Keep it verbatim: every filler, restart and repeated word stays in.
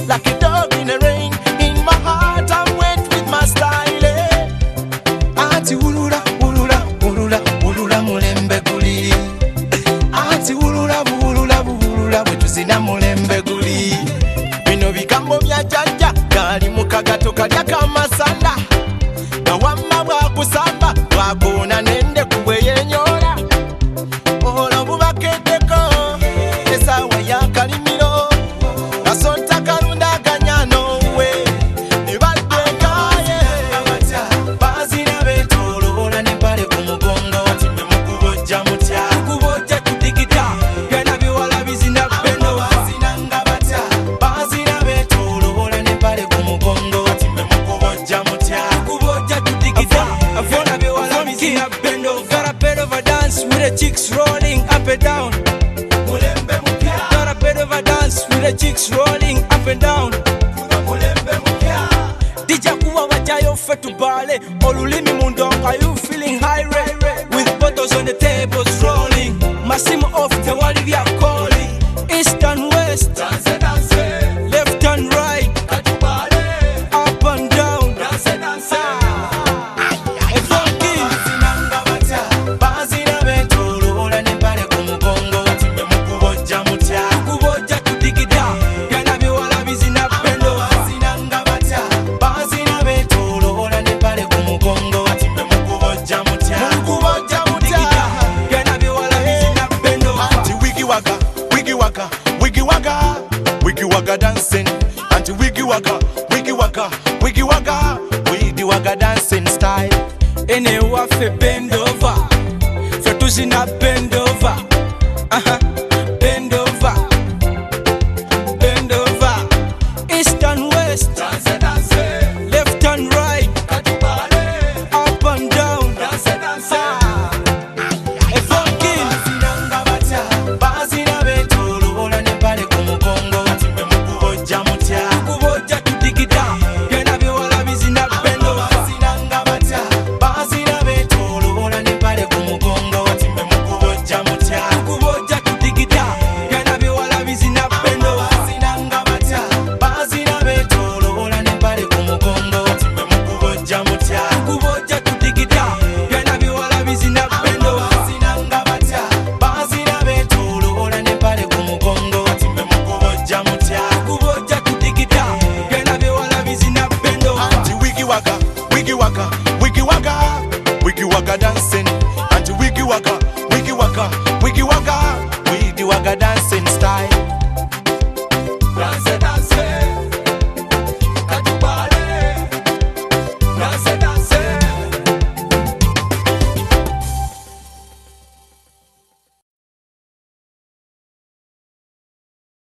like a dog in the rain. In my heart I'm wet with my style. eh. Ati ulula, ulula, ulula, ulula mulembe guli. Ati ulula, ulula, ulula, wetuzina mulembe guli. Bino bigambo bya jjajja gali mu kagato kalya kamasanda. Gawamma bwakusamba bwakuuna nende kubwe yenyola. Ola bubakeddeko esaawa ya kalimiro. Kasonta kalunda ganyano we ne baddekaye. Bazina beetoloola n'empale ku mugongo ati mbe mukubojja mutya. Kubojja tudigita byonna biwala bizina bendova. Bazina nga batya. Bazina beetoloola n'empale ku mugongo ati mbe mukubojja mutya. Kubojja tudigita byonna biwala bizina bendova. Got a bit of a dance with the chicks rolling up and down. Mulembe mupya. Got a bit of a dance with the chicks rolling up and down. Mulembe mupya. Dija kuwa wajayo fe tubale olulimi mu ndongo. Are you feeling high rate with bottles on the tables rolling? Masimu off tewali bya calling. East and west, Dance, dance, left and right, katubale. up and down. Dance, dance. A funky Bazina nga batya. Bazina beetoloola n'empale ku mugongo ati mbe mukubojja mutya. kubojja tudigida byonna biwala bizina bendova. Bazina nga batya. Bazina beetoloola n'empale ku mugongo ati mbe mukubojja mutya. Mukubojja mutya. Byonna biwala bizina bendova. Anti wiggy wagga, wiggy wagga, wiggy wagga, wiggy wagga dancing. Anti wiggy wagga, wiggy wagga, wiggy wagga, wiggy wagga dancing style. Ene waffe bendova fe tuzina bendova.